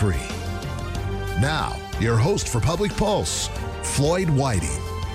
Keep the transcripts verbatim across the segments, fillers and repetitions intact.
three. Now, your host for Public Pulse, Floyd Whiting.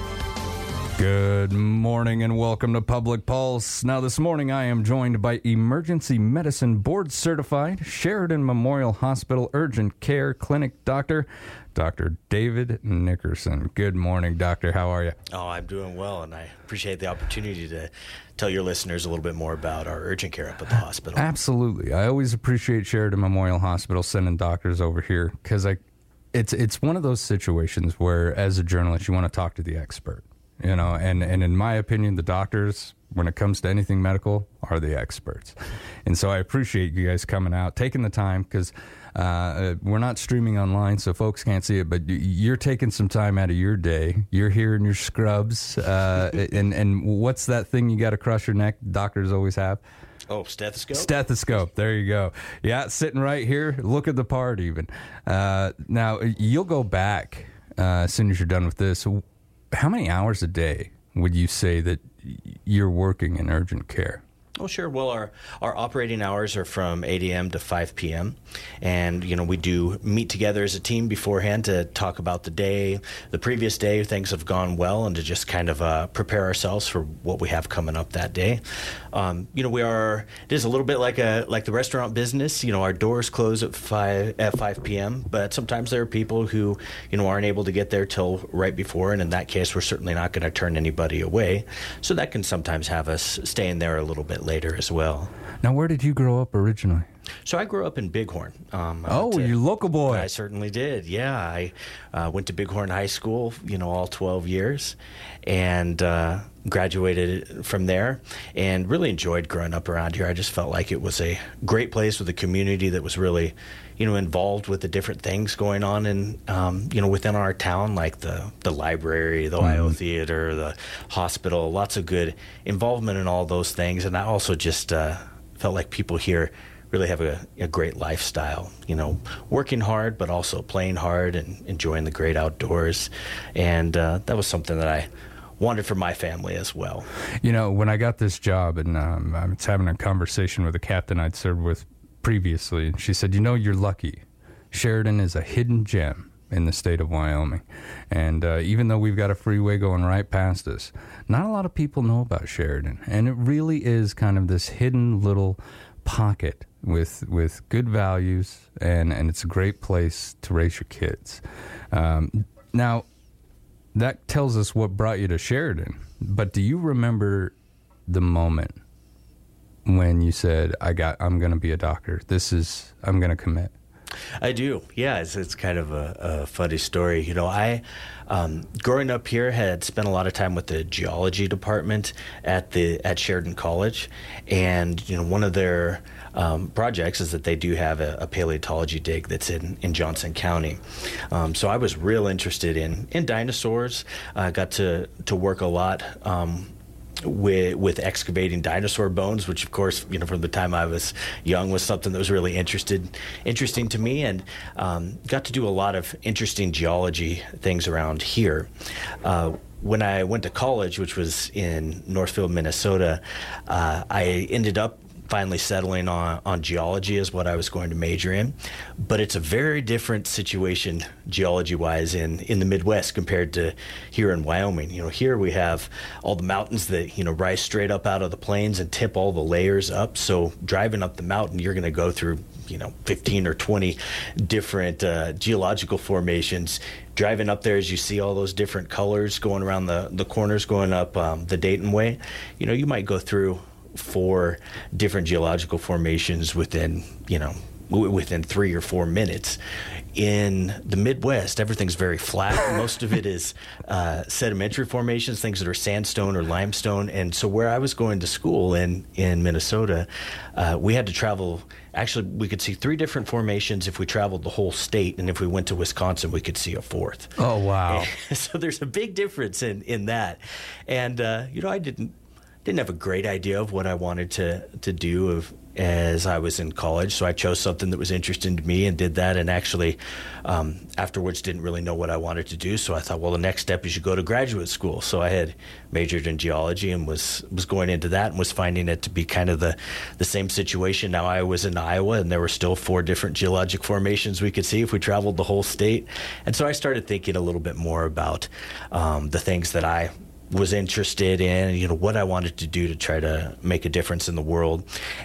Good morning and welcome to Public Pulse. Now this morning I am joined by Emergency Medicine Board Certified Sheridan Memorial Hospital Urgent Care Clinic Doctor, Doctor David Nickerson. Good morning, Doctor. How are you? Oh, I'm doing well, and I appreciate the opportunity to tell your listeners a little bit more about our urgent care up at the hospital. Absolutely. I always appreciate Sheridan Memorial Hospital sending doctors over here because I, it's it's one of those situations where, as a journalist, you want to talk to the expert. You know, and, and in my opinion, the doctors, when it comes to anything medical, are the experts. And so I appreciate you guys coming out, taking the time, because uh, we're not streaming online, so folks can't see it, but you're taking some time out of your day. You're here in your scrubs. Uh, and, and what's that thing you got across your neck doctors always have? Oh, stethoscope? Stethoscope. There you go. Yeah, sitting right here. Look at the part even. Uh, now, you'll go back uh, as soon as you're done with this. How many hours a day would you say that you're working in urgent care? Oh, sure. Well, our, our operating hours are from eight a.m. to five p.m. And, you know, we do meet together as a team beforehand to talk about the day, the previous day, things have gone well, and to just kind of uh, prepare ourselves for what we have coming up that day. Um, you know, we are, it is a little bit like a like the restaurant business. You know, our doors close at five at five p.m., but sometimes there are people who, you know, aren't able to get there till right before, and in that case, we're certainly not going to turn anybody away. So that can sometimes have us staying there a little bit later as well. Now, where did you grow up originally? So I grew up in Bighorn. Um, oh, to, you local boy. I certainly did, yeah. I uh, went to Bighorn High School, you know, all twelve years, and uh, graduated from there, and really enjoyed growing up around here. I just felt like it was a great place with a community that was really, you know, involved with the different things going on in, um, you know, within our town, like the, the library, the Ohio mm. Theater, the hospital, lots of good involvement in all those things. And I also just uh, felt like people here really have a, a great lifestyle, you know, working hard, but also playing hard and enjoying the great outdoors. And uh, that was something that I wanted for my family as well. You know, when I got this job, and um, I was having a conversation with a captain I'd served with previously, and she said, you know, you're lucky. Sheridan is a hidden gem in the state of Wyoming. And uh, even though we've got a freeway going right past us, not a lot of people know about Sheridan. And it really is kind of this hidden little pocket with with good values, and, and it's a great place to raise your kids. Um, now, that tells us what brought you to Sheridan. But do you remember the moment when you said, I got, I'm going to be a doctor. This is, I'm going to commit? I do. Yeah, it's, it's kind of a, a funny story. You know, I, um, growing up here, had spent a lot of time with the geology department at the at Sheridan College, and you know, one of their um, projects is that they do have a, a paleontology dig that's in, in Johnson County. Um, so I was real interested in in dinosaurs. I uh, got to to work a lot. Um, with with excavating dinosaur bones, which of course, you know, from the time I was young was something that was really interested interesting to me, and um, got to do a lot of interesting geology things around here. Uh, when I went to college, which was in Northfield, Minnesota, uh, I ended up finally settling on, on geology is what I was going to major in. But it's a very different situation geology-wise in, in the Midwest compared to here in Wyoming. You know, here we have all the mountains that, you know, rise straight up out of the plains and tip all the layers up. So driving up the mountain, you're going to go through, you know, fifteen or twenty different uh, geological formations. Driving up there, as you see all those different colors going around the, the corners going up um, the Dayton Way, you know, you might go through four different geological formations within, you know, w- within three or four minutes. In the Midwest, everything's very flat. Most of it is uh, sedimentary formations, things that are sandstone or limestone. And so where I was going to school in, in Minnesota, uh, we had to travel. Actually, we could see three different formations if we traveled the whole state. And if we went to Wisconsin, we could see a fourth. Oh, wow. And so there's a big difference in, in that. And, uh, you know, I didn't didn't have a great idea of what I wanted to, to do of as I was in college. So I chose something that was interesting to me and did that, and actually um, afterwards didn't really know what I wanted to do. So I thought, well, the next step is you go to graduate school. So I had majored in geology and was was going into that and was finding it to be kind of the, the same situation. Now I was in Iowa, and there were still four different geologic formations we could see if we traveled the whole state. And so I started thinking a little bit more about um, the things that I was interested in, you know, what I wanted to do to try to make a difference in the world.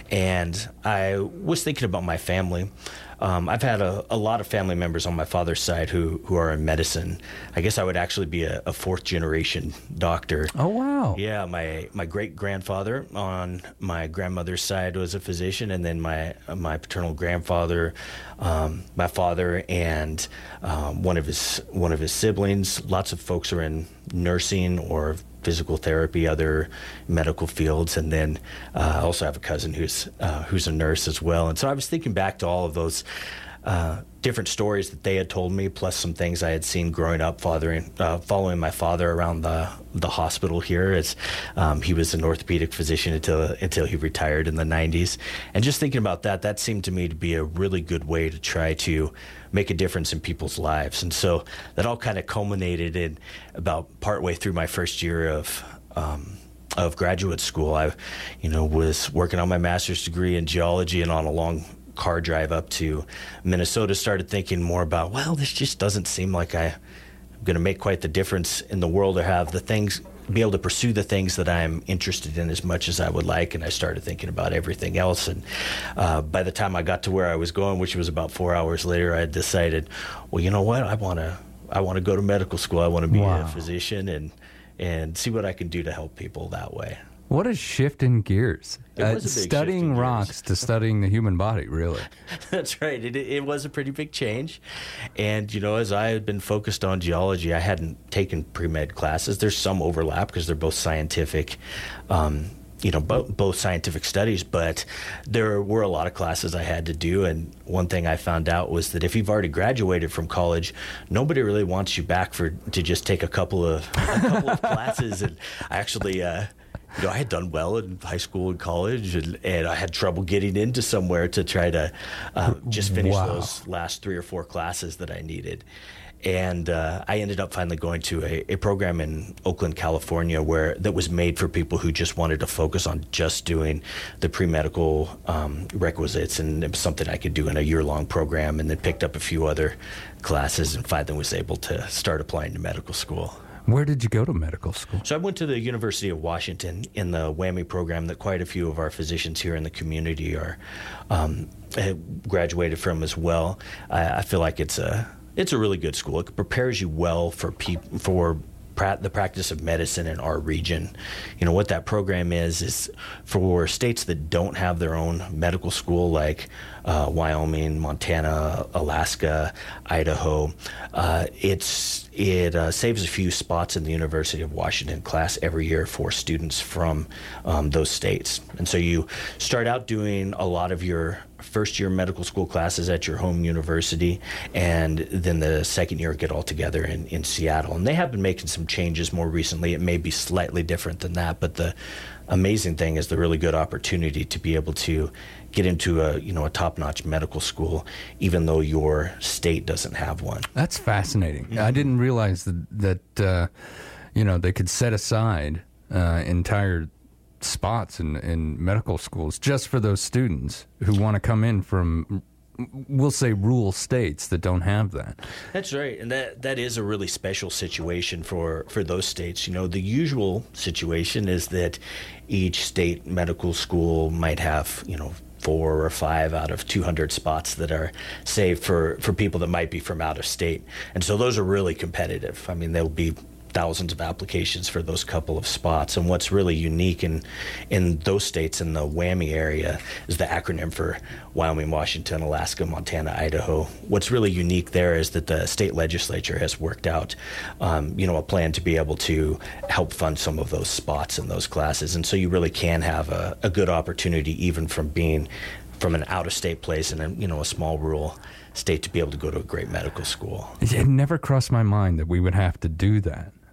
And I was thinking about my family. Um, I've had a, a lot of family members on my father's side who, who are in medicine. I guess I would actually be a, a fourth generation doctor. Oh, wow. Yeah, my, my great grandfather on my grandmother's side was a physician, and then my my paternal grandfather, um, my father, and um, one of his one of his siblings. Lots of folks are in nursing or physical therapy, other medical fields, and then uh, I also have a cousin who's uh, who's a nurse as well. And so I was thinking back to all of those uh, different stories that they had told me, plus some things I had seen growing up, fathering, uh, following my father around the the hospital here. As um, he was an orthopedic physician until until he retired in the nineties, and just thinking about that, that seemed to me to be a really good way to try to make a difference in people's lives. And so that all kind of culminated in about partway through my first year of um, of graduate school. I, you know, was working on my master's degree in geology, and on a long car drive up to Minnesota started thinking more about, well, this just doesn't seem like I'm going to make quite the difference in the world, or have the things, be able to pursue the things that I'm interested in as much as I would like. And I started thinking about everything else. And uh, by the time I got to where I was going, which was about four hours later, I had decided, well, you know what, I want to I want to go to medical school. I want to be wow. a physician and and see what I can do to help people that way. What a shift in gears. It Uh, was a big studying shift in rocks gears. to studying the human body, really. That's right. It, it was a pretty big change. And, you know, as I had been focused on geology, I hadn't taken pre-med classes. There's some overlap because they're both scientific, um, you know, bo- both scientific studies, but there were a lot of classes I had to do. And one thing I found out was that if you've already graduated from college, nobody really wants you back for to just take a couple of, a couple of classes. And I actually... Uh, You know, I had done well in high school and college, and, and I had trouble getting into somewhere to try to uh, just finish Wow. those last three or four classes that I needed. And uh, I ended up finally going to a, a program in Oakland, California, where that was made for people who just wanted to focus on just doing the pre-medical um, requisites, and it was something I could do in a year-long program, and then picked up a few other classes and finally was able to start applying to medical school. Where did you go to medical school? So I went to the University of Washington in the WWAMI program that quite a few of our physicians here in the community are um, graduated from as well. I, I feel like it's a it's a really good school. It prepares you well for peop- for pra- the practice of medicine in our region. You know, what that program is is for states that don't have their own medical school, like uh, Wyoming, Montana, Alaska, Idaho. Uh, it's It uh, saves a few spots in the University of Washington class every year for students from um, those states. And so you start out doing a lot of your first year medical school classes at your home university, and then the second year get all together in, in Seattle. And they have been making some changes more recently. It may be slightly different than that, but the amazing thing is the really good opportunity to be able to get into a you know a top-notch medical school, even though your state doesn't have one. That's fascinating. Mm-hmm. I didn't realize that that uh, you know they could set aside uh, entire spots in in medical schools just for those students who want to come in from, we'll say, rural states that don't have that. That's right, and that that is a really special situation for, for those states. You know, the usual situation is that each state medical school might have, you know, four or five out of two hundred spots that are saved for, for people that might be from out of state. And so those are really competitive. I mean, there'll be thousands of applications for those couple of spots. And what's really unique in in those states in the WWAMI area is the acronym for Wyoming, Washington, Alaska, Montana, Idaho. What's really unique there is that the state legislature has worked out, um, you know, a plan to be able to help fund some of those spots in those classes. And so you really can have a, a good opportunity, even from being from an out-of-state place in a, you know, a small rural state, to be able to go to a great medical school. It never crossed my mind that we would have to do that.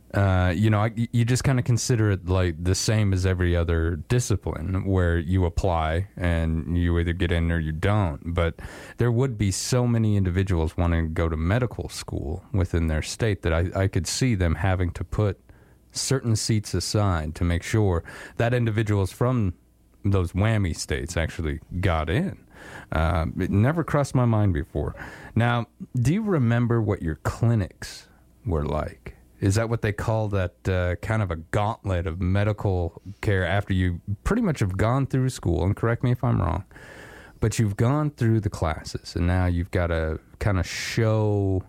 Uh, you know, I, you just kind of consider it like the same as every other discipline where you apply and you either get in or you don't. But there would be so many individuals wanting to go to medical school within their state that I, I could see them having to put certain seats aside to make sure that individuals from those whammy states actually got in. Uh, it never crossed my mind before. Now, do you remember what your clinics were like? Is that what they call that uh, kind of a gauntlet of medical care after you pretty much have gone through school? And correct me if I'm wrong, but you've gone through the classes, and now you've got to kind of show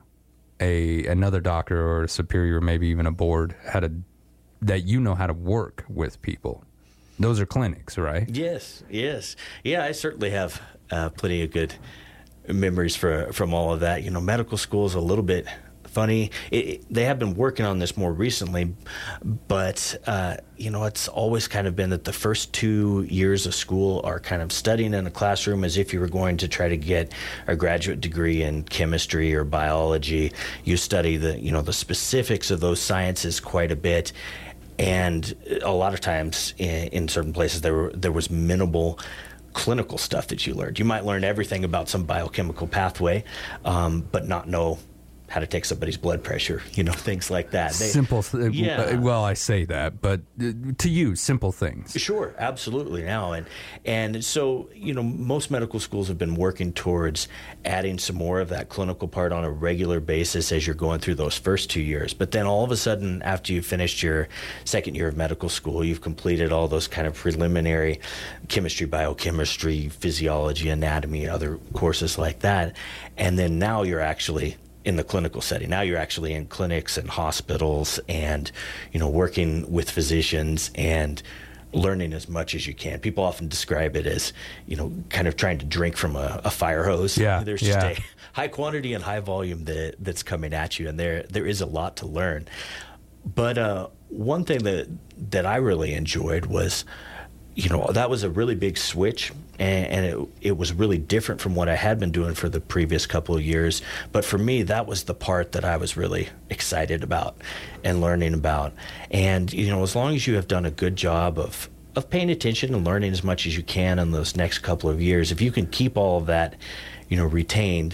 a another doctor or a superior, maybe even a board, how to that you know how to work with people. Those are clinics, right? Yes, yes. Yeah, I certainly have uh, plenty of good memories for, from all of that. You know, medical school is a little bit funny. It, it, they have been working on this more recently, but, uh, you know, it's always kind of been that the first two years of school are kind of studying in a classroom as if you were going to try to get a graduate degree in chemistry or biology. You study the, you know, the specifics of those sciences quite a bit. And a lot of times in, in certain places there were, there was minimal clinical stuff that you learned. You might learn everything about some biochemical pathway, um, but not know how to take somebody's blood pressure, you know, things like that. They, simple, th- yeah. Well, I say that, but uh, to you, simple things. Sure, absolutely. Now, and and so, you know, most medical schools have been working towards adding some more of that clinical part on a regular basis as you're going through those first two years. But then all of a sudden, after you've finished your second year of medical school, you've completed all those kind of preliminary chemistry, biochemistry, physiology, anatomy, other courses like that. And then now you're actually in the clinical setting. Now you're actually in clinics and hospitals and, you know, working with physicians and learning as much as you can. People often describe it as, you know, kind of trying to drink from a, a fire hose. Yeah, There's just yeah. a high quantity and high volume that that's coming at you, and there there is a lot to learn. But uh, one thing that that I really enjoyed was, you know, that was a really big switch, and, and it, it was really different from what I had been doing for the previous couple of years. But for me, that was the part that I was really excited about and learning about. And, you know, as long as you have done a good job of, of paying attention and learning as much as you can in those next couple of years, if you can keep all of that, you know, retained,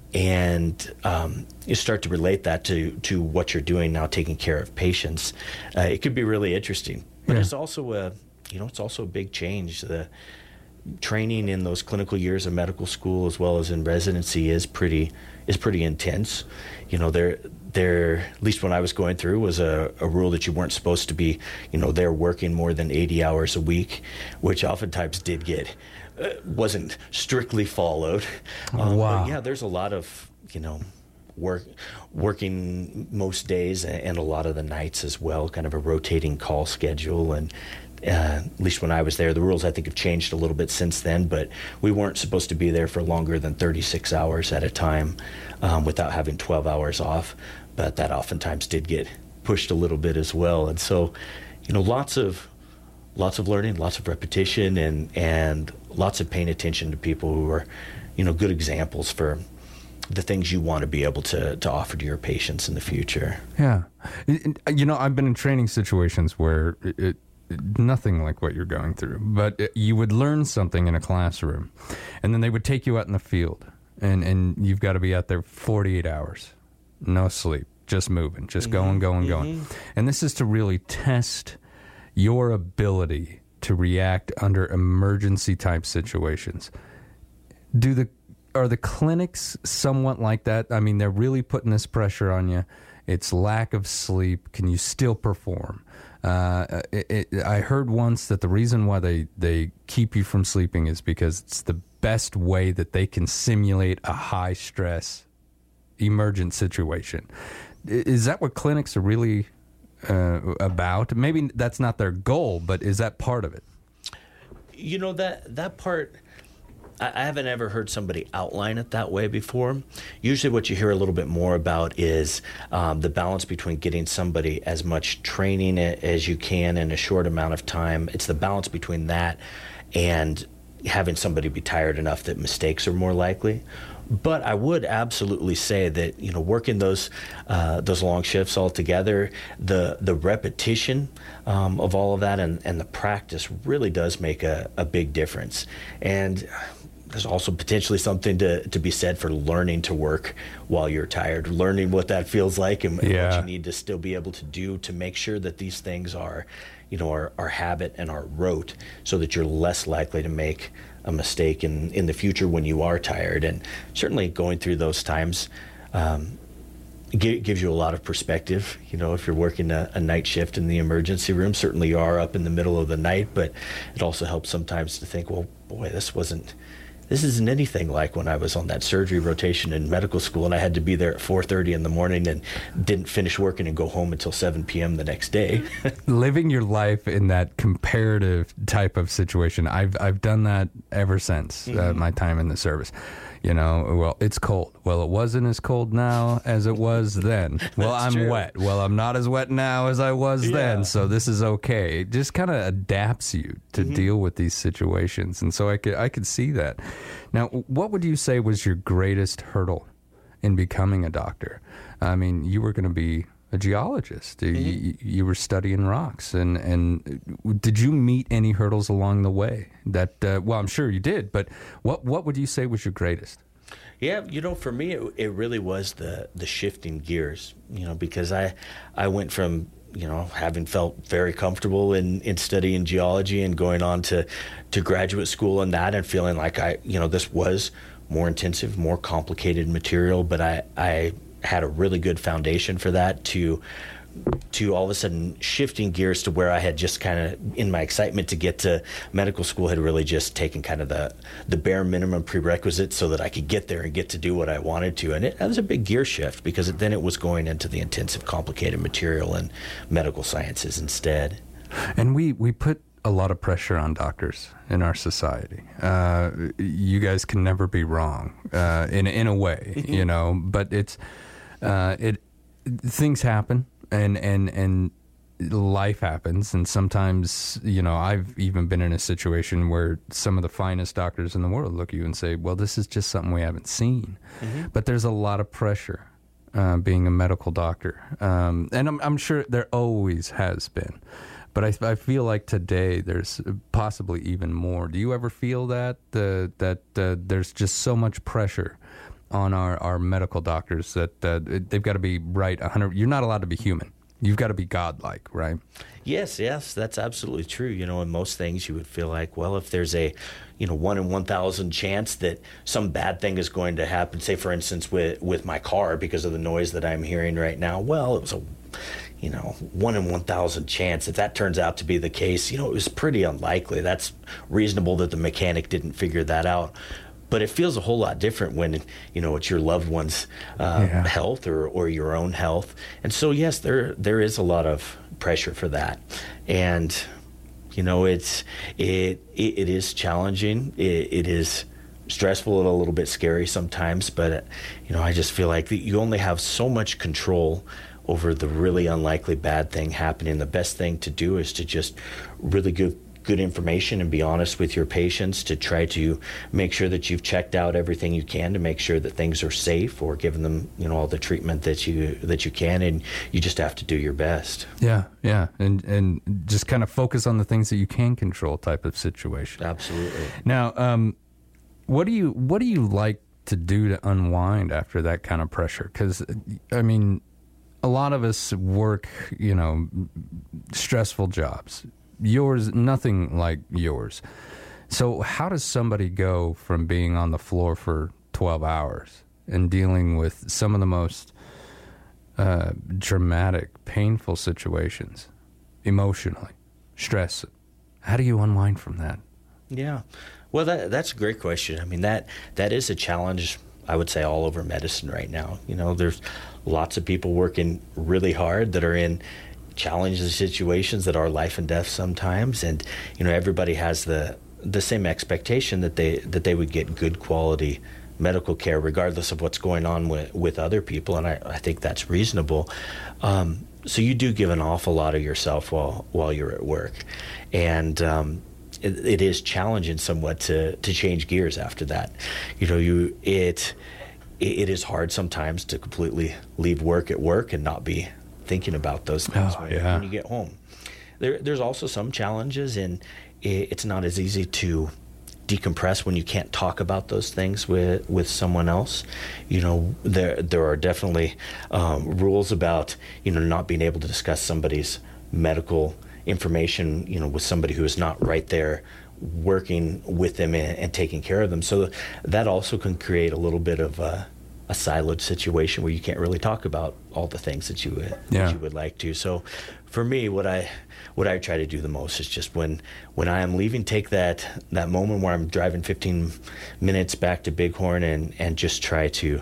and um, you start to relate that to, to what you're doing now, taking care of patients, uh, it could be really interesting. But Yeah. it's also a You know, it's also a big change. The training in those clinical years of medical school, as well as in residency, is pretty is pretty intense. You know, there there at least when I was going through was a, a rule that you weren't supposed to be, you know, there working more than eighty hours a week, which oftentimes did get uh, wasn't strictly followed. Um, Wow. But yeah, there's a lot of, you know, work working most days and a lot of the nights as well, kind of a rotating call schedule. And Uh, at least when I was there, the rules I think have changed a little bit since then, but we weren't supposed to be there for longer than thirty-six hours at a time um, without having twelve hours off. But that oftentimes did get pushed a little bit as well. And so, you know, lots of lots of learning, lots of repetition, and and lots of paying attention to people who are, you know, good examples for the things you want to be able to, to offer to your patients in the future. Yeah. You know, I've been in training situations where it, it nothing like what you're going through, but it, you would learn something in a classroom, and then they would take you out in the field, and, and you've got to be out there forty-eight hours, no sleep, just moving, just Mm-hmm. going, going, going. Mm-hmm. And this is to really test your ability to react under emergency type situations. Do the are the clinics somewhat like that? I mean, they're really putting this pressure on you. It's lack of sleep. Can you still perform? Uh, it, it, I heard once that the reason why they, they keep you from sleeping is because it's the best way that they can simulate a high stress emergent situation. Is that what clinics are really uh, about? Maybe that's not their goal, but is that part of it? You know, that that part, I haven't ever heard somebody outline it that way before. Usually what you hear a little bit more about is um, the balance between getting somebody as much training as you can in a short amount of time. It's the balance between that and having somebody be tired enough that mistakes are more likely. But I would absolutely say that, you know, working those uh, those long shifts all together, the the repetition um, of all of that and, and the practice really does make a, a big difference. And there's also potentially something to, to be said for learning to work while you're tired, learning what that feels like and, and Yeah. what you need to still be able to do to make sure that these things are, you know, are, are habit and are rote, so that you're less likely to make a mistake in, in the future when you are tired. And certainly going through those times um, g- gives you a lot of perspective. You know, if you're working a, a night shift in the emergency room, certainly you are up in the middle of the night, but it also helps sometimes to think, well, boy, this wasn't This isn't anything like when I was on that surgery rotation in medical school and I had to be there at four thirty in the morning and didn't finish working and go home until seven p.m. the next day. Living your life in that comparative type of situation, I've I've done that ever since mm-hmm. uh, my time in the service. You know, well, it's cold. Well, it wasn't as cold now as it was then. Well, I'm true. wet. Well, I'm not as wet now as I was Yeah. then, so this is okay. It just kind of adapts you to Mm-hmm. deal with these situations, and so I could I could see that. Now, what would you say was your greatest hurdle in becoming a doctor? I mean, you were going to be a geologist. Mm-hmm. You, you were studying rocks, and and did you meet any hurdles along the way? That uh, well, I'm sure you did, but what what would you say was your greatest? Yeah, you know, for me, it, it really was the the shifting gears. You know, because I I went from, you know, having felt very comfortable in, in studying geology and going on to, to graduate school and that, and feeling like I, you know, this was more intensive, more complicated material, but I, I had a really good foundation for that, to to all of a sudden shifting gears to where I had just kind of, in my excitement to get to medical school, had really just taken kind of the, the bare minimum prerequisites so that I could get there and get to do what I wanted to. And it, that was a big gear shift, because it, then it was going into the intensive, complicated material and medical sciences instead. And we, we put a lot of pressure on doctors in our society. Uh, you guys can never be wrong uh, in, in a way, you know, but it's, uh, it, things happen. And, and and life happens, and sometimes, you know, I've even been in a situation where some of the finest doctors in the world look at you and say, well, this is just something we haven't seen. Mm-hmm. But there's a lot of pressure uh, being a medical doctor. Um, and I'm, I'm sure there always has been. But I, I feel like today there's possibly even more. Do you ever feel that, uh, that uh, there's just so much pressure on our, our medical doctors that uh, they've got to be right one hundred? You're not allowed to be human. You've got to be godlike, right? Yes, yes, that's absolutely true. You know, in most things you would feel like, well, if there's a, you know, one in one thousand chance that some bad thing is going to happen, say, for instance, with, with my car because of the noise that I'm hearing right now, well, it was a, you know, one in one thousand chance. If that turns out to be the case, you know, it was pretty unlikely. That's reasonable that the mechanic didn't figure that out. But it feels a whole lot different when, you know, it's your loved one's uh, yeah. health or, or your own health. And so, yes, there there is a lot of pressure for that. And, you know, it's it it, it is challenging. It, it is stressful and a little bit scary sometimes. But, you know, I just feel like you only have so much control over the really unlikely bad thing happening. The best thing to do is to just really give good information and be honest with your patients, to try to make sure that you've checked out everything you can to make sure that things are safe, or giving them, you know, all the treatment that you that you can, and you just have to do your best. Yeah, yeah, and and just kind of focus on the things that you can control type of situation. Absolutely. Now, um, what do you what do you like to do to unwind after that kind of pressure? Because, I mean, a lot of us work, you know, stressful jobs. Yours, nothing like yours. So how does somebody go from being on the floor for twelve hours and dealing with some of the most uh, dramatic, painful situations, emotionally, stress? How do you unwind from that? Yeah. Well, that that's a great question. I mean, that that is a challenge, I would say, all over medicine right now. You know, there's lots of people working really hard that are in challenging situations that are life and death sometimes, and you know, everybody has the the same expectation that they that they would get good quality medical care regardless of what's going on with with other people, and I, I think that's reasonable. Um, so you do give an awful lot of yourself while while you're at work, and um, it, it is challenging somewhat to to change gears after that. You know, you it it, it is hard sometimes to completely leave work at work and not be thinking about those things oh, when, yeah. when you get home. There, there's also some challenges, and it, it's not as easy to decompress when you can't talk about those things with with someone else. You know, there there are definitely um, rules about, you know, not being able to discuss somebody's medical information, you know, with somebody who is not right there working with them and, and taking care of them. So that also can create a little bit of a, a siloed situation where you can't really talk about all the things that you would, yeah. that you would like to. So for me, what I what I try to do the most is just when when I am leaving, take that that moment where I'm driving fifteen minutes back to Bighorn and and just try to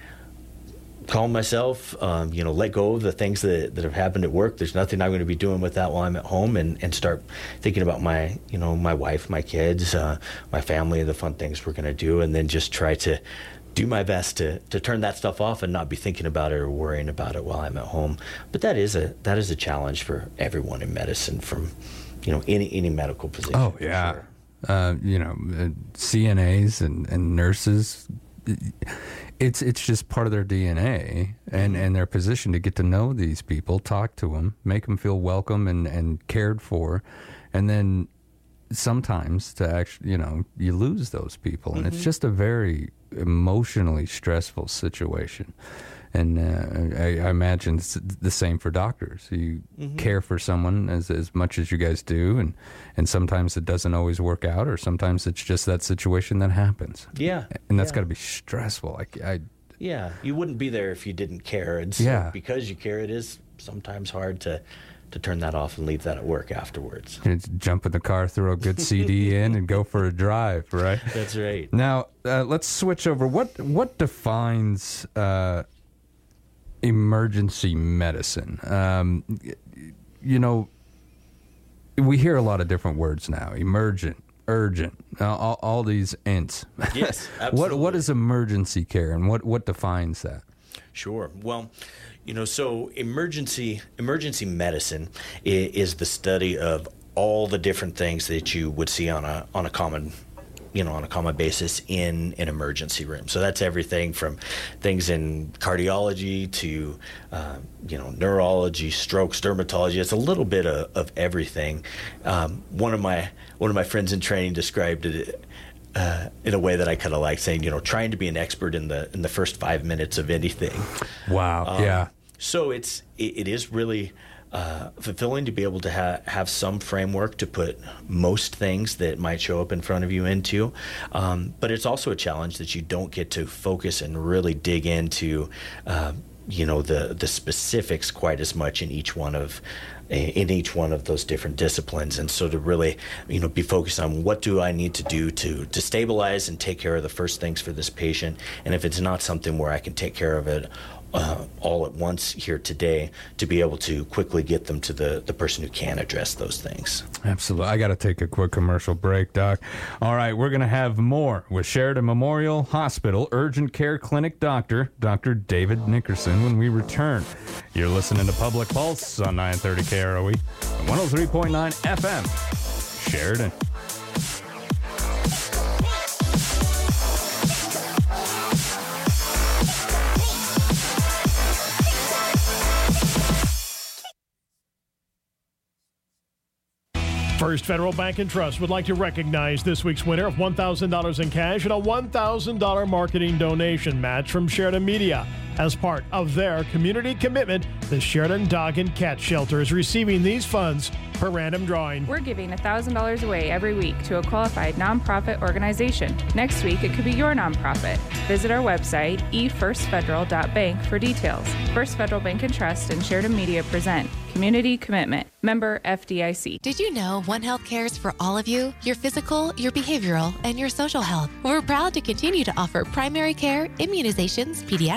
calm myself, um, you know, let go of the things that that have happened at work. There's nothing I'm going to be doing with that while I'm at home, and and start thinking about my, you know, my wife, my kids, uh, my family, the fun things we're going to do, and then just try to do my best to, to turn that stuff off and not be thinking about it or worrying about it while I'm at home. But that is a that is a challenge for everyone in medicine, from, you know, any any medical position. Oh yeah, sure. uh, you know, uh, C N As and, and nurses. It's it's just part of their D N A and, and their position to get to know these people, talk to them, make them feel welcome and, and cared for, and then sometimes to actually, you know, you lose those people, and mm-hmm. it's just a very emotionally stressful situation. And uh, I, I imagine it's the same for doctors. You mm-hmm. care for someone as as much as you guys do, and, and sometimes it doesn't always work out, or sometimes it's just that situation that happens. Yeah, and that's yeah. got to be stressful. Like I, yeah, you wouldn't be there if you didn't care. And so yeah, because you care, it is sometimes hard to to turn that off and leave that at work afterwards. Jump in the car, throw a good C D in, and go for a drive, right? That's right. Now, uh, let's switch over. What what defines uh, emergency medicine? Um, you know, we hear a lot of different words now. Emergent, urgent, uh, all, all these ints. Yes, absolutely. what what is emergency care, and what, what defines that? Sure. Well, you know, so emergency emergency medicine is, is the study of all the different things that you would see on a on a common, you know, on a common basis in an emergency room. So that's everything from things in cardiology to, uh, you know, neurology, strokes, dermatology. It's a little bit of, of everything. Um, one of my one of my friends in training described it Uh, in a way that I kind of like, saying, you know, trying to be an expert in the in the first five minutes of anything. Wow. Um, yeah. So it's it, it is really uh, fulfilling to be able to ha- have some framework to put most things that might show up in front of you into. Um, but it's also a challenge that you don't get to focus and really dig into, uh, you know, the the specifics quite as much in each one of. in each one of those different disciplines. And so to really, you know, be focused on what do I need to do to, to stabilize and take care of the first things for this patient. And if it's not something where I can take care of it uh, all at once here today, to be able to quickly get them to the, the person who can address those things. Absolutely. I got to take a quick commercial break, Doc. All right, we're going to have more with Sheridan Memorial Hospital Urgent Care Clinic Doctor, Doctor David Nickerson, when we return. You're listening to Public Pulse on nine thirty K R O E and one oh three point nine F M, Sheridan. First Federal Bank and Trust would like to recognize this week's winner of one thousand dollars in cash and a one thousand dollars marketing donation match from Sheridan Media. As part of their community commitment, the Sheridan Dog and Cat Shelter is receiving these funds per random drawing. We're giving one thousand dollars away every week to a qualified nonprofit organization. Next week, it could be your nonprofit. Visit our website, e first federal dot bank, for details. First Federal Bank and Trust and Sheridan Media present Community Commitment. Member F D I C. Did you know One Health cares for all of you? Your physical, your behavioral, and your social health. We're proud to continue to offer primary care, immunizations, pediatrics,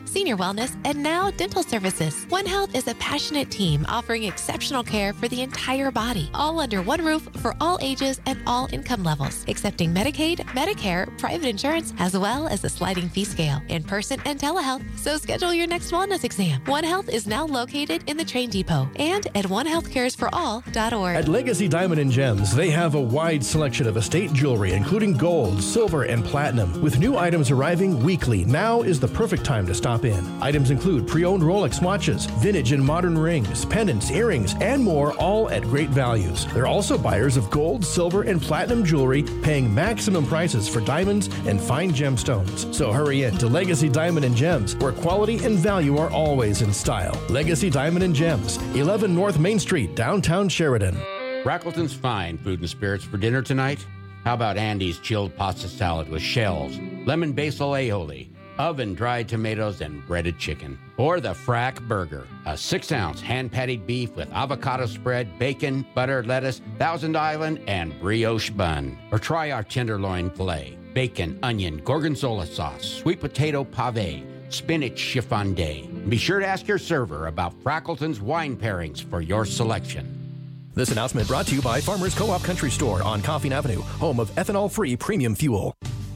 senior wellness, and now dental services. One Health is a passionate team offering exceptional care for the entire body, all under one roof for all ages and all income levels, accepting Medicaid, Medicare, private insurance, as well as a sliding fee scale, in-person and telehealth. So schedule your next wellness exam. One Health is now located in the train depot and at one health cares for all dot org. At Legacy Diamond and Gems, they have a wide selection of estate jewelry, including gold, silver, and platinum. With new items arriving weekly, now is the perfect time to stop in. Items include pre-owned Rolex watches, vintage and modern rings, pendants, earrings, and more, all at great values. They're also buyers of gold, silver, and platinum jewelry, paying maximum prices for diamonds and fine gemstones. So hurry in to Legacy Diamond and Gems, where quality and value are always in style. Legacy Diamond and Gems, eleven North Main Street, downtown Sheridan. Rackleton's fine food and spirits for dinner tonight. How about Andy's chilled pasta salad with shells, lemon basil aioli, oven-dried tomatoes, and breaded chicken? Or the Frack Burger, a six-ounce hand-patted beef with avocado spread, bacon, butter, lettuce, Thousand Island, and brioche bun. Or try our tenderloin filet, bacon, onion, gorgonzola sauce, sweet potato pave, spinach chiffon-day. Be sure to ask your server about Frackleton's wine pairings for your selection. This announcement brought to you by Farmers Co-op Country Store on Coffeen Avenue, home of ethanol-free premium fuel.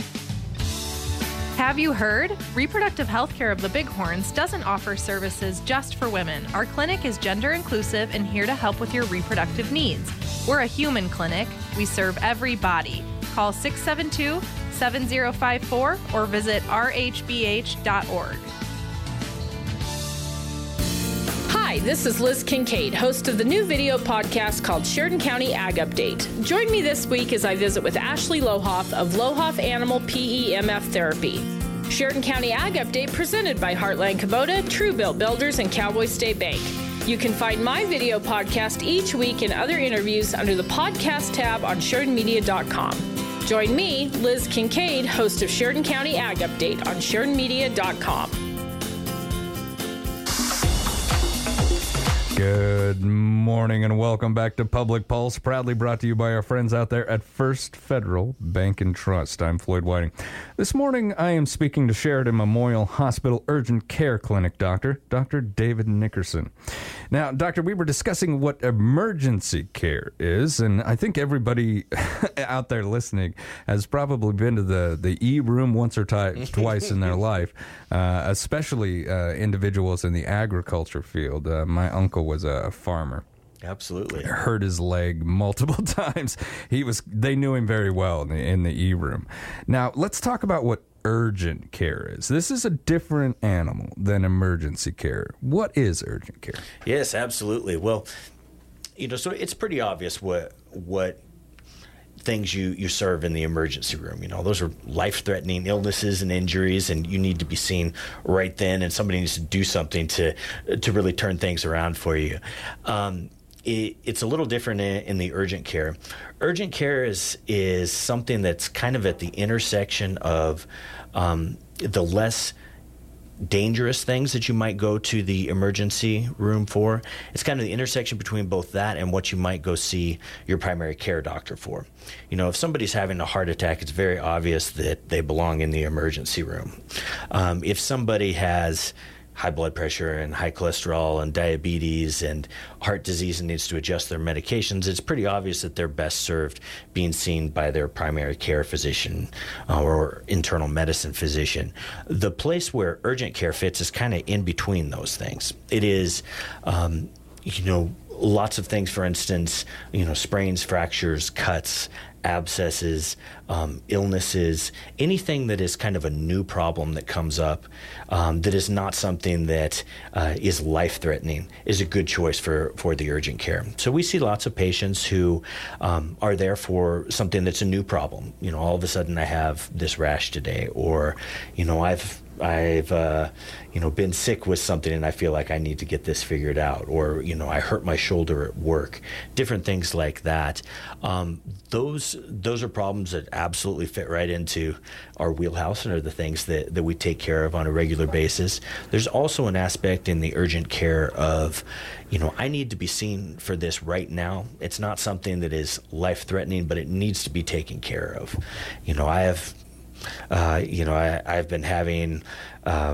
Have you heard? Reproductive health care of the Bighorns doesn't offer services just for women. Our clinic is gender inclusive and here to help with your reproductive needs. We're a human clinic. We serve every body. Call six seven two, seven zero five four or visit r h b h dot org. Hi, this is Liz Kincaid, host of the new video podcast called Sheridan County Ag Update. Join me this week as I visit with Ashley Lohoff of Lohoff Animal P E M F Therapy. Sheridan County Ag Update presented by Heartland Kubota, Truebill Builders, and Cowboy State Bank. You can find my video podcast each week and other interviews under the podcast tab on Sheridan Media dot com. Join me, Liz Kincaid, host of Sheridan County Ag Update on Sheridan Media dot com. Good morning and welcome back to Public Pulse, proudly brought to you by our friends out there at First Federal Bank and Trust. I'm Floyd Whiting. This morning I am speaking to Sheridan Memorial Hospital Urgent Care Clinic doctor, Doctor David Nickerson. Now, Doctor, we were discussing what emergency care is, and I think everybody out there listening has probably been to the, the E-room once or t- twice in their life, uh, especially uh, individuals in the agriculture field. Uh, my uncle was a farmer. Absolutely. Hurt his leg multiple times. He was. They knew him very well in the, in the E-room. Now, let's talk about what urgent care is. This is a different animal than emergency care. What is urgent care? Yes, absolutely. Well, you know, so it's pretty obvious what what things you, you serve in the emergency room. You know, those are life-threatening illnesses and injuries, and you need to be seen right then, and somebody needs to do something to to really turn things around for you. Um, it, it's a little different in, in the urgent care. Urgent care is is something that's kind of at the intersection of um, the less dangerous things that you might go to the emergency room for. It's kind of the intersection between both that and what you might go see your primary care doctor for. You know, if somebody's having a heart attack, it's very obvious that they belong in the emergency room. Um, if somebody has high blood pressure and high cholesterol and diabetes and heart disease and needs to adjust their medications, it's pretty obvious that they're best served being seen by their primary care physician uh, or internal medicine physician. The place where urgent care fits is kind of in between those things. It is, um, you know, lots of things, for instance, you know, sprains, fractures, cuts, abscesses, um, illnesses, anything that is kind of a new problem that comes up um, that is not something that uh, is life-threatening is a good choice for, for the urgent care. So we see lots of patients who um, are there for something that's a new problem. You know, all of a sudden I have this rash today, or, you know, I've I've, uh, you know, been sick with something and I feel like I need to get this figured out, or, you know, I hurt my shoulder at work, different things like that. Um, those those are problems that absolutely fit right into our wheelhouse and are the things that, that we take care of on a regular basis. There's also an aspect in the urgent care of, you know, I need to be seen for this right now. It's not something that is life-threatening, but it needs to be taken care of. You know, I have... Uh, you know, I, I've been having, um,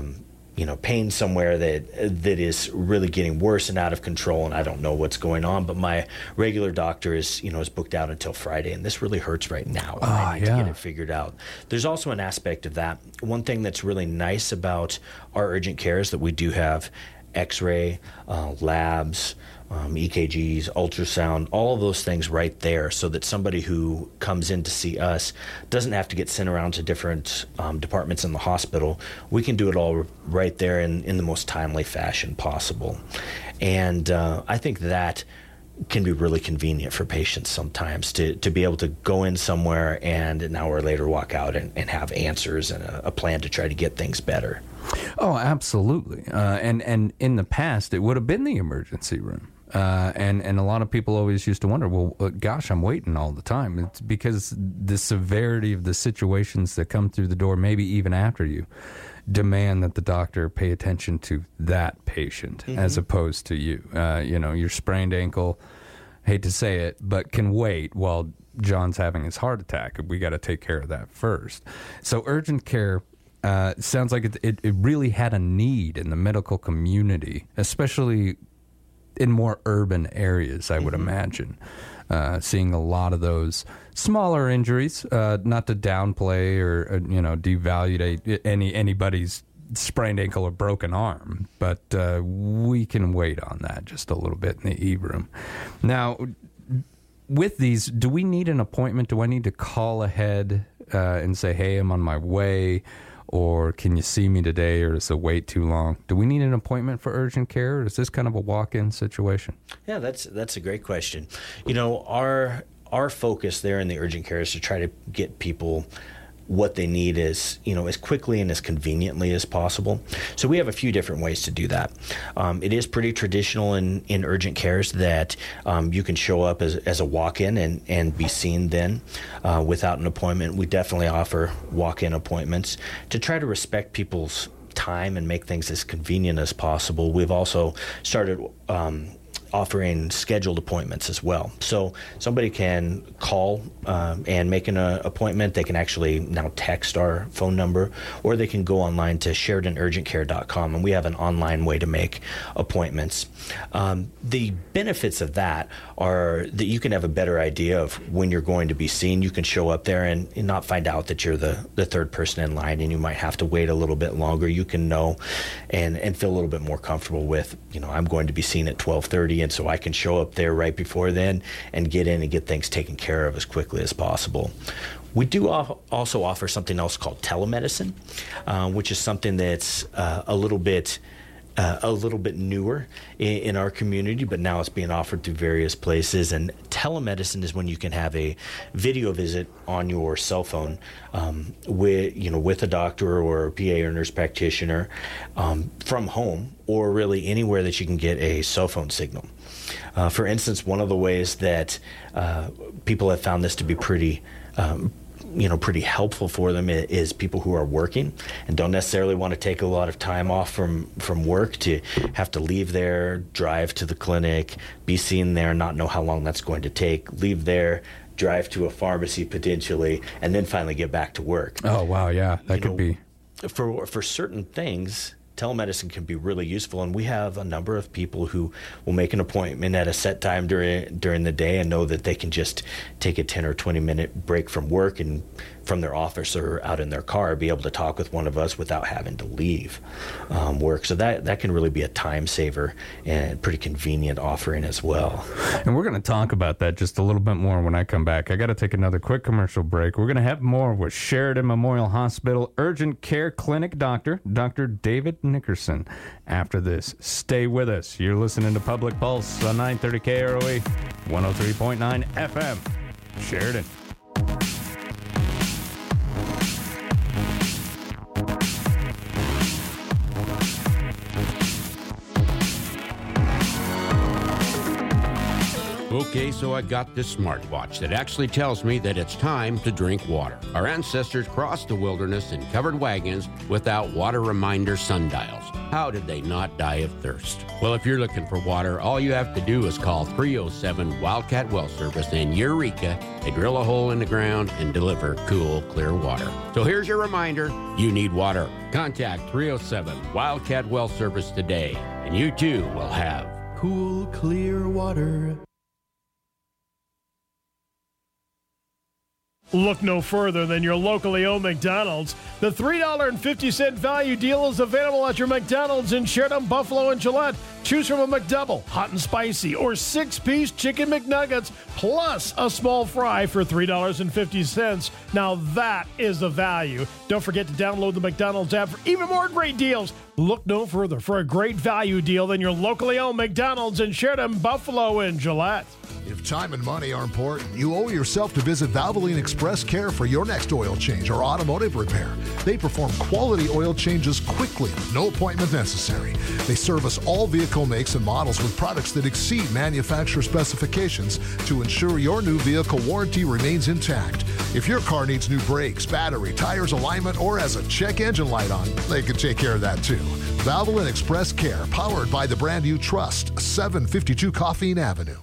you know, pain somewhere that that is really getting worse and out of control, and I don't know what's going on. But my regular doctor is, you know, is booked out until Friday, and this really hurts right now. And Ah, I need yeah. to get it figured out. There's also an aspect of that. One thing that's really nice about our urgent care is that we do have X-ray, uh, labs, um, E K Gs, ultrasound, all of those things right there, so that somebody who comes in to see us doesn't have to get sent around to different um, departments in the hospital. We can do it all right there in, in the most timely fashion possible. And uh, I think that can be really convenient for patients sometimes to, to be able to go in somewhere and an hour later walk out and, and have answers and a, a plan to try to get things better. Oh, absolutely. Uh, and, and in the past, it would have been the emergency room. Uh, and, and a lot of people always used to wonder, well, uh, gosh, I'm waiting all the time. It's because the severity of the situations that come through the door, maybe even after you, demand that the doctor pay attention to that patient mm-hmm. as opposed to you. Uh, you know, your sprained ankle, hate to say it, but can wait while John's having his heart attack. We got to take care of that first. So urgent care uh, sounds like it, it, it really had a need in the medical community, especially in more urban areas, I would mm-hmm. imagine. Uh, seeing a lot of those smaller injuries, uh, not to downplay or, uh, you know, devalue any anybody's sprained ankle or broken arm, but uh, we can wait on that just a little bit in the E room. Now, with these, do we need an appointment? Do I need to call ahead uh, and say, hey, I'm on my way? Or can you see me today, or is the wait too long? Do we need an appointment for urgent care, or is this kind of a walk-in situation? Yeah, that's that's a great question. You know, our our focus there in the urgent care is to try to get people what they need is, you know, as quickly and as conveniently as possible. So we have a few different ways to do that. Um, it is pretty traditional in, in urgent cares that um, you can show up as, as a walk-in and, and be seen then uh, without an appointment. We definitely offer walk-in appointments to try to respect people's time and make things as convenient as possible. We've also started um, offering scheduled appointments as well. So somebody can call um, and make an uh, appointment. They can actually now text our phone number, or they can go online to Sheridan Urgent Care dot com, and we have an online way to make appointments. Um, the benefits of that are that you can have a better idea of when you're going to be seen. You can show up there and, and not find out that you're the, the third person in line and you might have to wait a little bit longer. You can know and, and feel a little bit more comfortable with, you know, I'm going to be seen at twelve thirty, and so I can show up there right before then and get in and get things taken care of as quickly as possible. We do also offer something else called telemedicine, uh, which is something that's uh, a little bit uh, a little bit newer in, in our community, but now it's being offered through various places. And telemedicine is when you can have a video visit on your cell phone um, with, you know, with a doctor or a P A or nurse practitioner um, from home, or really anywhere that you can get a cell phone signal. Uh, for instance, one of the ways that uh, people have found this to be pretty um, you know, pretty helpful for them is people who are working and don't necessarily want to take a lot of time off from, from work to have to leave there, drive to the clinic, be seen there, not know how long that's going to take, leave there, drive to a pharmacy potentially, and then finally get back to work. Oh, wow, yeah, that you could know, be. For, for certain things, telemedicine can be really useful, and we have a number of people who will make an appointment at a set time during during the day and know that they can just take a ten or twenty minute break from work and from their office or out in their car be able to talk with one of us without having to leave um, work. So that, that can really be a time saver and pretty convenient offering as well. And we're going to talk about that just a little bit more when I come back. I got to take another quick commercial break. We're going to have more with Sheridan Memorial Hospital Urgent Care Clinic Doctor, Doctor David Nickerson. After this, stay with us. You're listening to Public Pulse on nine thirty K R O E, one oh three point nine F M. Sheridan. Okay, so I got this smartwatch that actually tells me that it's time to drink water. Our ancestors crossed the wilderness in covered wagons without water reminder sundials. How did they not die of thirst? Well, if you're looking for water, all you have to do is call three oh seven Wildcat Well Service, and Eureka, they drill a hole in the ground and deliver cool, clear water. So here's your reminder, you need water. Contact three oh seven Wildcat Well Service today, and you too will have Cool, clear water. Look no further than your locally owned McDonald's. The three dollars and fifty cent value deal is available at your McDonald's in Sheridan, Buffalo, and Gillette. Choose from a McDouble, hot and spicy, or six-piece chicken McNuggets, plus a small fry for three dollars and fifty cents. Now that is the value. Don't forget to download the McDonald's app for even more great deals. Look no further for a great value deal than your locally owned McDonald's in Sheridan, Buffalo, and Gillette. If time and money are important, you owe yourself to visit Valvoline Express Care for your next oil change or automotive repair. They perform quality oil changes quickly with no appointment necessary. They service all vehicle makes and models with products that exceed manufacturer specifications to ensure your new vehicle warranty remains intact. If your car needs new brakes, battery, tires, alignment, or has a check engine light on, they can take care of that too. Valvoline Express Care, powered by the brand you trust, seven fifty-two Coffeen Avenue.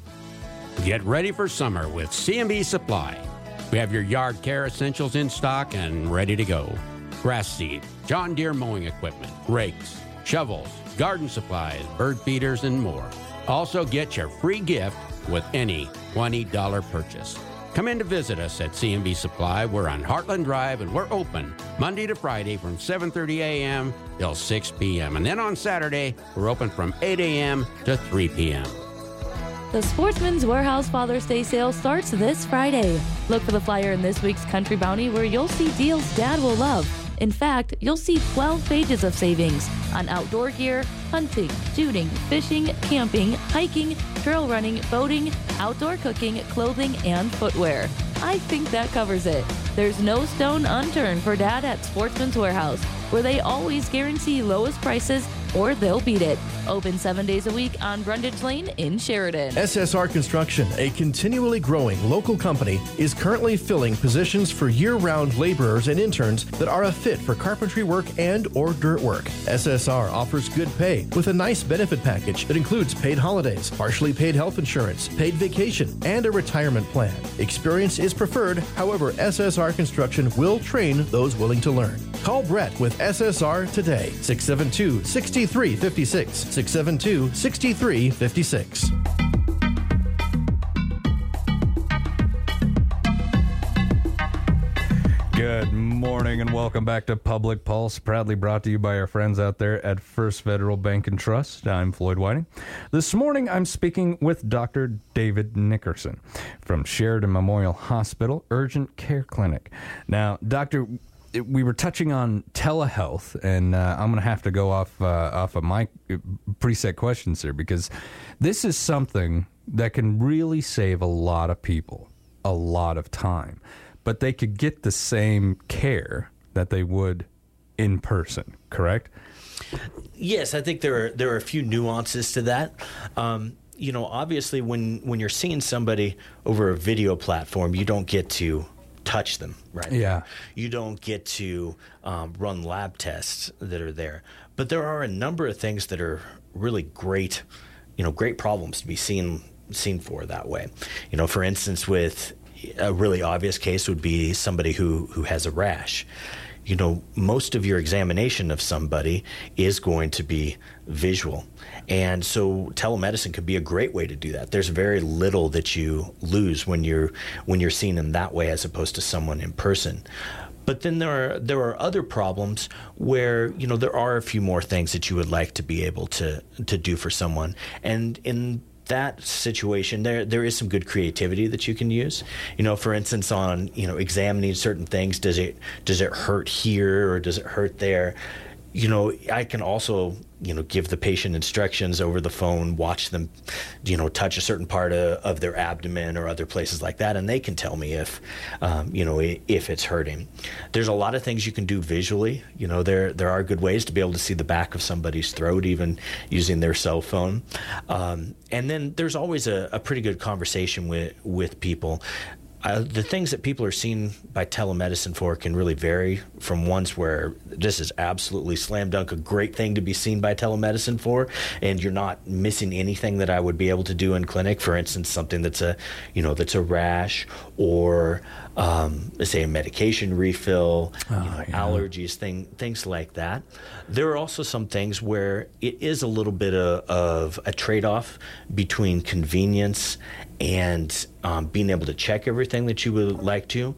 Get ready for summer with C and B Supply. We have your yard care essentials in stock and ready to go. Grass seed, John Deere mowing equipment, rakes, shovels, garden supplies, bird feeders, and more. Also get your free gift with any twenty dollars purchase. Come in to visit us at C and B Supply. We're on Heartland Drive, and we're open Monday to Friday from seven thirty a.m. till six p.m. And then on Saturday, we're open from eight a.m. to three p.m. The Sportsman's Warehouse Father's Day sale starts this Friday. Look for the flyer in this week's Country Bounty where you'll see deals Dad will love. In fact, you'll see twelve pages of savings on outdoor gear, hunting, shooting, fishing, camping, hiking, trail running, boating, outdoor cooking, clothing, and footwear. I think that covers it. There's no stone unturned for Dad at Sportsman's Warehouse, where they always guarantee lowest prices or they'll beat it. Open seven days a week on Brundage Lane in Sheridan. S S R Construction, a continually growing local company, is currently filling positions for year-round laborers and interns that are a fit for carpentry work and or dirt work. S S R offers good pay with a nice benefit package that includes paid holidays, partially paid health insurance, paid vacation, and a retirement plan. Experience is preferred. However, S S R Construction will train those willing to learn. Call Brett with S S R today, six seven two, six three five six, six seven two, six three five six. Good morning and welcome back to Public Pulse, proudly brought to you by our friends out there at First Federal Bank and Trust. I'm Floyd Whiting. This morning I'm speaking with Doctor David Nickerson from Sheridan Memorial Hospital Urgent Care Clinic. Now, Doctor, we were touching on telehealth, and uh, I'm going to have to go off uh, off of my preset questions here because this is something that can really save a lot of people a lot of time, but they could get the same care that they would in person, correct? Yes, I think there are there are a few nuances to that. Um, you know, obviously, when when you're seeing somebody over a video platform, you don't get to touch them, right? Yeah. You don't get to um, run lab tests that are there. But there are a number of things that are really great, you know, great problems to be seen seen for that way. You know, for instance, with a really obvious case would be somebody who, who has a rash. You know, most of your examination of somebody is going to be visual. And so telemedicine could be a great way to do that. There's very little that you lose when you're when you're seen in that way as opposed to someone in person. But then there are there are other problems where, you know, there are a few more things that you would like to be able to to do for someone. And in that situation, there there is some good creativity that you can use. You know, for instance, on, you know, examining certain things, does it does it hurt here or does it hurt there? you know, I can also, you know, give the patient instructions over the phone, watch them, you know, touch a certain part of, of their abdomen or other places like that, and they can tell me if, um, you know, if it's hurting. There's a lot of things you can do visually. You know, there there are good ways to be able to see the back of somebody's throat, even using their cell phone. Um, and then there's always a, a pretty good conversation with, with people. Uh, the things that people are seen by telemedicine for can really vary from ones where this is absolutely slam dunk a great thing to be seen by telemedicine for, and you're not missing anything that I would be able to do in clinic. For instance, something that's a, you know, that's a rash, or um, let's say a medication refill, oh, you know, yeah. allergies, thing, things like that. There are also some things where it is a little bit of, of a trade-off between convenience and um, being able to check everything that you would like to.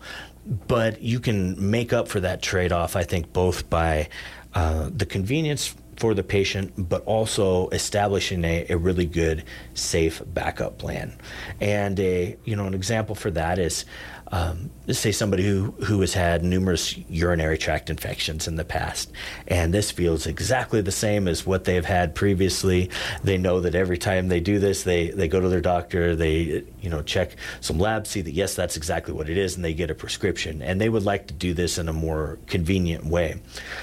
But you can make up for that trade-off, I think, both by uh, the convenience for the patient, but also establishing a, a really good, safe backup plan. And a, you know, an example for that is, um, let's say somebody who, who has had numerous urinary tract infections in the past, and this feels exactly the same as what they've had previously. They know that every time they do this, they, they go to their doctor, they, you know, check some labs, see that, yes, that's exactly what it is, and they get a prescription. And they would like to do this in a more convenient way.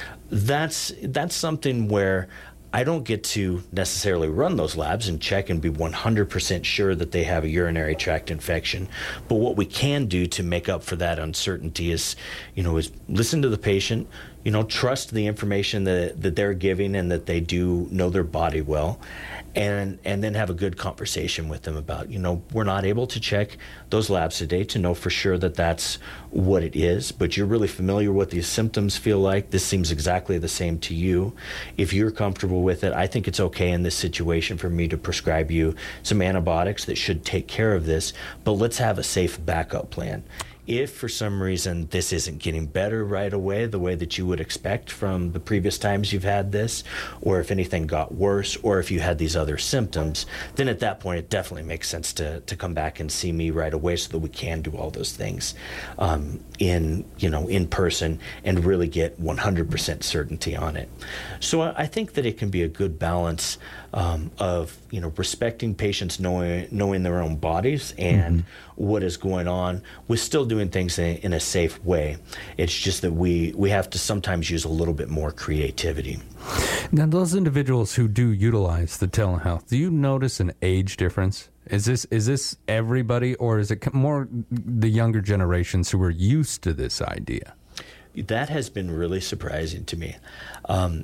That's that's something where I don't get to necessarily run those labs and check and be one hundred percent sure that they have a urinary tract infection. But what we can do to make up for that uncertainty is, you know, is listen to the patient, you know, trust the information that, that they're giving and that they do know their body well. And and then have a good conversation with them about, you know, we're not able to check those labs today to know for sure that that's what it is, but you're really familiar with what these symptoms feel like. This seems exactly the same to you. If you're comfortable with it, I think it's okay in this situation for me to prescribe you some antibiotics that should take care of this, but let's have a safe backup plan. If for some reason this isn't getting better right away, the way that you would expect from the previous times you've had this, or if anything got worse, or if you had these other symptoms, then at that point it definitely makes sense to, to come back and see me right away so that we can do all those things um, in, you know, in person and really get one hundred percent certainty on it. So I think that it can be a good balance um, of, you know, respecting patients knowing, knowing their own bodies and mm-hmm. what is going on with still doing things in, in a safe way. It's just that we, we have to sometimes use a little bit more creativity. Now, those individuals who do utilize the telehealth, do you notice an age difference? Is this is this everybody, or is it more the younger generations who are used to this idea? That has been really surprising to me. Um,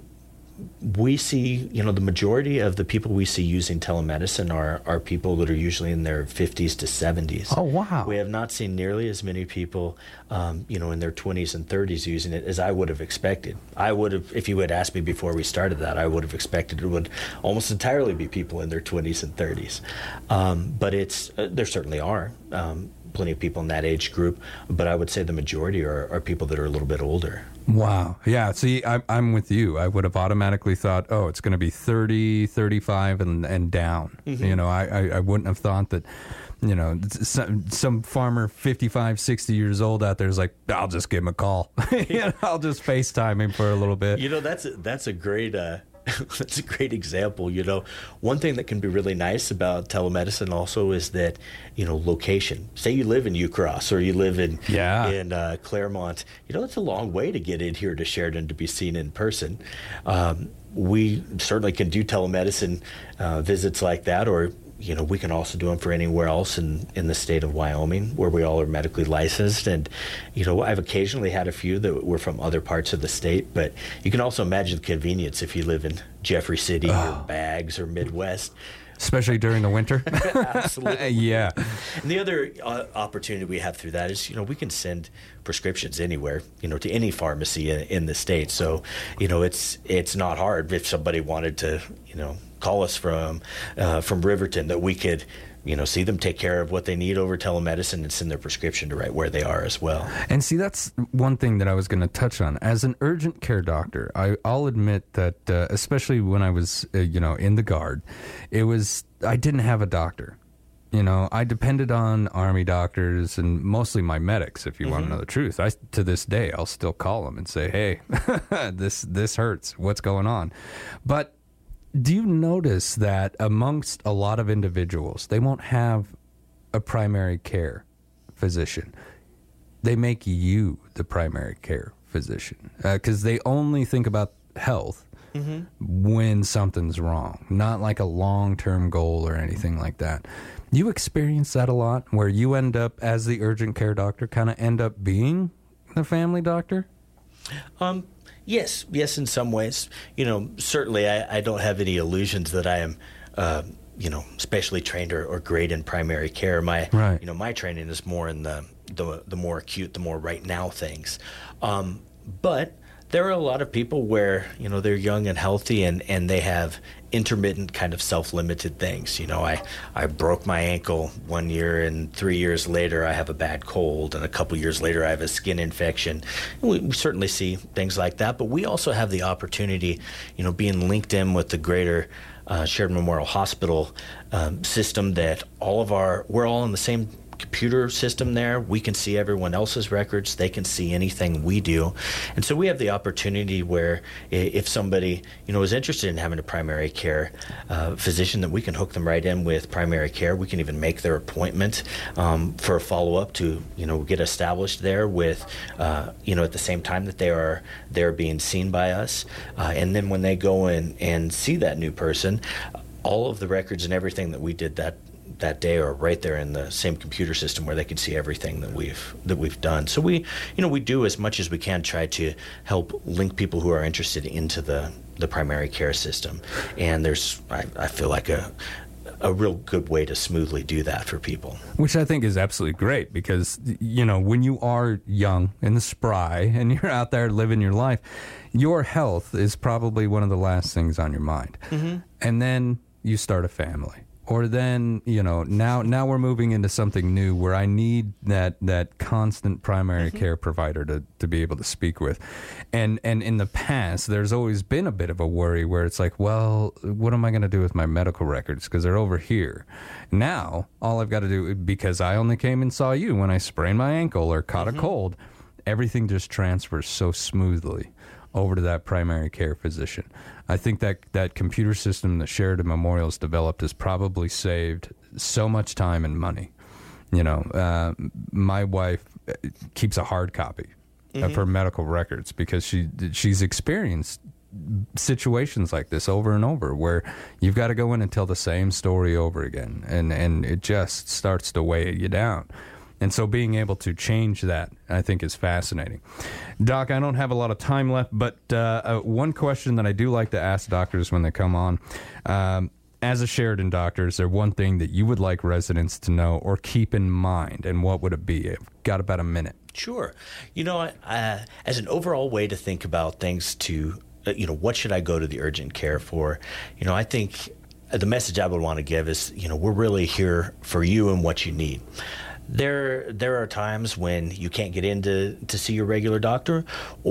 we see, you know, the majority of the people we see using telemedicine are, are people that are usually in their fifties to seventies. Oh, wow. We have not seen nearly as many people, um, you know, in their twenties and thirties using it as I would have expected. I would have, if you had asked me before we started that, I would have expected it would almost entirely be people in their twenties and thirties. Um, but it's, uh, there certainly are um, plenty of people in that age group, but I would say the majority are, are people that are a little bit older. Wow. Yeah. See, I, I'm with you. I would have automatically thought, oh, it's going to be thirty, thirty-five and, and down. Mm-hmm. You know, I, I, I wouldn't have thought that, you know, some, some farmer fifty-five, sixty years old out there is like, I'll just give him a call. you know, I'll just FaceTime him for a little bit. You know, that's a, that's a great... Uh That's a great example. You know, one thing that can be really nice about telemedicine also is that, you know, location. Say you live in Ucross or you live in yeah. in uh, Claremont. You know, it's a long way to get in here to Sheridan to be seen in person. Um, we certainly can do telemedicine uh, visits like that, or you know, we can also do them for anywhere else in, in the state of Wyoming where we all are medically licensed. And, you know, I've occasionally had a few that were from other parts of the state, but you can also imagine the convenience if you live in Jeffrey City oh. or Baggs or Midwest. Especially during the winter. Absolutely. yeah. And the other uh, opportunity we have through that is, you know, we can send prescriptions anywhere, you know, to any pharmacy in, in the state. So, you know, it's it's not hard if somebody wanted to, you know, call us from uh, from Riverton that we could, you know, see them take care of what they need over telemedicine and send their prescription to right where they are as well. And see, that's one thing that I was going to touch on. As an urgent care doctor, I, I'll admit that, uh, especially when I was, uh, you know, in the Guard, it was, I didn't have a doctor. You know, I depended on Army doctors and mostly my medics, if you mm-hmm. want to know the truth. I, to this day, I'll still call them and say, hey, this this hurts. What's going on? But do you notice that amongst a lot of individuals, they won't have a primary care physician? They make you the primary care physician because uh, they only think about health mm-hmm. when something's wrong, not like a long-term goal or anything like that. You experience that a lot, where you end up, as the urgent care doctor, kind of end up being the family doctor? Um, yes, yes, in some ways. You know, certainly I, I don't have any illusions that I am, uh, you know, specially trained or, or great in primary care. My, right. you know, my training is more in the the, the more acute, the more right now things. Um, but there are a lot of people where, you know, they're young and healthy and, and they have intermittent kind of self-limited things. You know, I, I broke my ankle one year and three years later I have a bad cold and a couple years later I have a skin infection. And we, we certainly see things like that, but we also have the opportunity, you know, being linked in with the greater uh, Sheridan Memorial Hospital um, system that all of our, we're all in the same computer system there. We can see everyone else's records. They can see anything we do. And so we have the opportunity where if somebody, you know, is interested in having a primary care uh, physician, that we can hook them right in with primary care. We can even make their appointment um, for a follow-up to, you know, get established there with, uh, you know, at the same time that they are they're being seen by us. Uh, and then when they go in and see that new person, all of the records and everything that we did that that day are right there in the same computer system where they can see everything that we've that we've done. So we, you know, we do as much as we can try to help link people who are interested into the, the primary care system. And there's, I, I feel like a a real good way to smoothly do that for people. Which I think is absolutely great because, you know, when you are young and spry and you're out there living your life, your health is probably one of the last things on your mind. Mm-hmm. And then you start a family. Or then, you know, now now we're moving into something new where I need that that constant primary mm-hmm. care provider to, to be able to speak with. And and in the past, there's always been a bit of a worry where it's like, well, what am I going to do with my medical records? Because they're over here. Now, all I've got to do, because I only came and saw you when I sprained my ankle or caught mm-hmm. a cold, everything just transfers so smoothly over to that primary care physician. I think that that computer system that Sheridan Memorial's developed has probably saved so much time and money. You know, uh, my wife keeps a hard copy mm-hmm. of her medical records because she she's experienced situations like this over and over where you've got to go in and tell the same story over again, and, and it just starts to weigh you down. And so being able to change that, I think, is fascinating. Doc, I don't have a lot of time left, but uh, uh, one question that I do like to ask doctors when they come on, um, as a Sheridan doctor, is there one thing that you would like residents to know or keep in mind, and what would it be? I've got about a minute. Sure. You know, uh, as an overall way to think about things to, uh, you know, what should I go to the urgent care for? You know, I think the message I would want to give is, you know, we're really here for you and what you need. There there are times when you can't get in to, to see your regular doctor,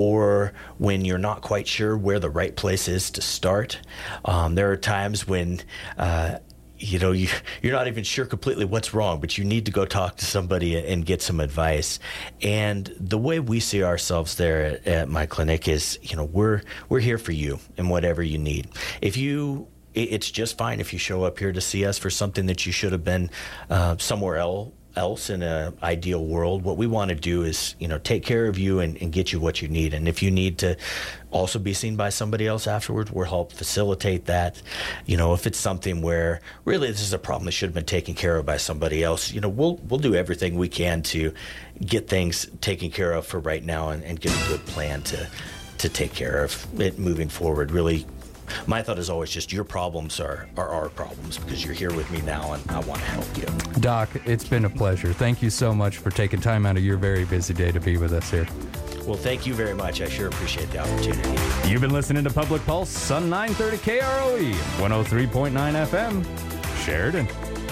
or when you're not quite sure where the right place is to start. Um, there are times when uh, you know you, you're not even sure completely what's wrong, but you need to go talk to somebody and get some advice. And the way we see ourselves there at, at my clinic is, you know, we're we're here for you and whatever you need. If you it's just fine if you show up here to see us for something that you should have been uh, somewhere else. else in an ideal world. What we want to do is, you know, take care of you and, and get you what you need. And if you need to also be seen by somebody else afterwards, we'll help facilitate that. You know, if it's something where really this is a problem that should have been taken care of by somebody else, you know, we'll we'll do everything we can to get things taken care of for right now and, and get a good plan to to take care of it moving forward. Really, my thought is always just your problems are, are our problems because you're here with me now and I want to help you. Doc, it's been a pleasure. Thank you so much for taking time out of your very busy day to be with us here. Well, thank you very much. I sure appreciate the opportunity. You've been listening to Public Pulse on nine thirty K R O E, one oh three point nine F M, Sheridan.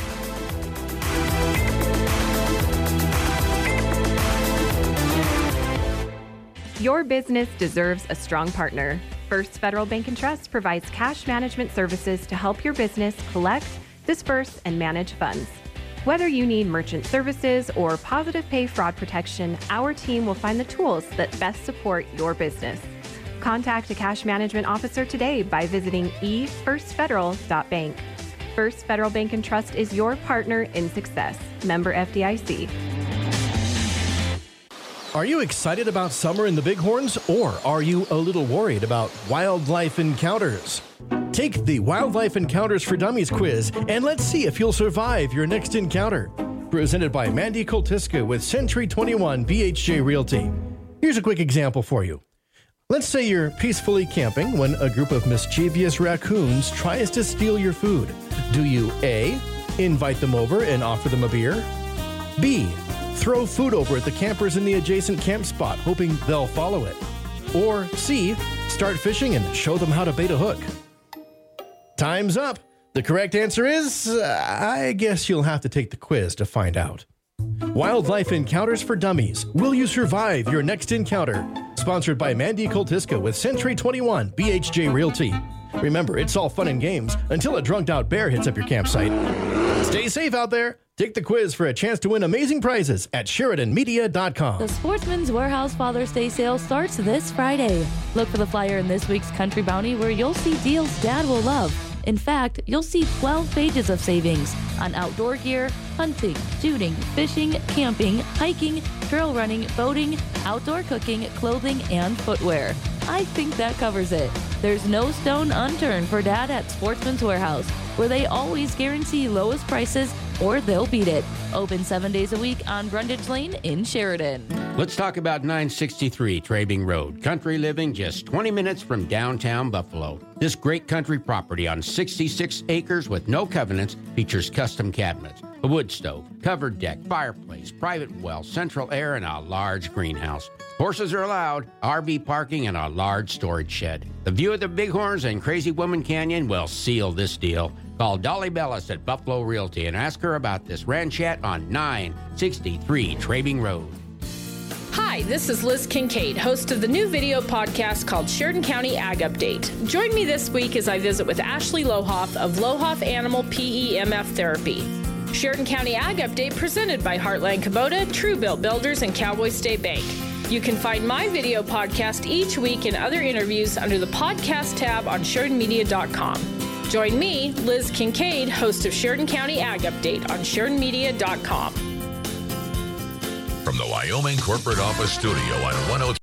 Your business deserves a strong partner. First Federal Bank and Trust provides cash management services to help your business collect, disperse, and manage funds. Whether you need merchant services or positive pay fraud protection, our team will find the tools that best support your business. Contact a cash management officer today by visiting e first federal dot bank. First Federal Bank and Trust is your partner in success. Member F D I C. Are you excited about summer in the Bighorns, or are you a little worried about wildlife encounters? Take the Wildlife Encounters for Dummies quiz, and let's see if you'll survive your next encounter. Presented by Mandy Koltiska with Century twenty-one B H J Realty. Here's a quick example for you. Let's say you're peacefully camping when a group of mischievous raccoons tries to steal your food. Do you A, invite them over and offer them a beer? B, throw food over at the campers in the adjacent camp spot, hoping they'll follow it? Or C, start fishing and show them how to bait a hook? Time's up. The correct answer is, uh, I guess you'll have to take the quiz to find out. Wildlife Encounters for Dummies. Will you survive your next encounter? Sponsored by Mandy Koltiska with Century twenty-one B H J Realty. Remember, it's all fun and games until a drunked-out bear hits up your campsite. Stay safe out there. Take the quiz for a chance to win amazing prizes at Sheridan Media dot com. The Sportsman's Warehouse Father's Day sale starts this Friday. Look for the flyer in this week's Country Bounty where you'll see deals Dad will love. In fact, you'll see twelve pages of savings on outdoor gear, hunting, shooting, fishing, camping, hiking, trail running, boating, outdoor cooking, clothing, and footwear. I think that covers it. There's no stone unturned for Dad at Sportsman's Warehouse, where they always guarantee lowest prices or they'll beat it. Open seven days a week on Brundage Lane in Sheridan. Let's talk about nine sixty-three Trabing Road. Country living just twenty minutes from downtown Buffalo. This great country property on sixty-six acres with no covenants features custom cabinets, a wood stove, covered deck, fireplace, private well, central air, and a large greenhouse. Horses are allowed, R V parking, and a large storage shed. The view of the Bighorns and Crazy Woman Canyon will seal this deal. Call Dolly Bellis at Buffalo Realty and ask her about this ranchette on nine sixty-three Trabing Road. Hi, this is Liz Kincaid, host of the new video podcast called Sheridan County Ag Update. Join me this week as I visit with Ashley Lohoff of Lohoff Animal P E M F Therapy. Sheridan County Ag Update presented by Heartland Kubota, Truebill Builders, and Cowboy State Bank. You can find my video podcast each week and other interviews under the podcast tab on Sheridan Media dot com. Join me, Liz Kincaid, host of Sheridan County Ag Update on Sheridan Media dot com. From the Wyoming Corporate Office Studio on one oh three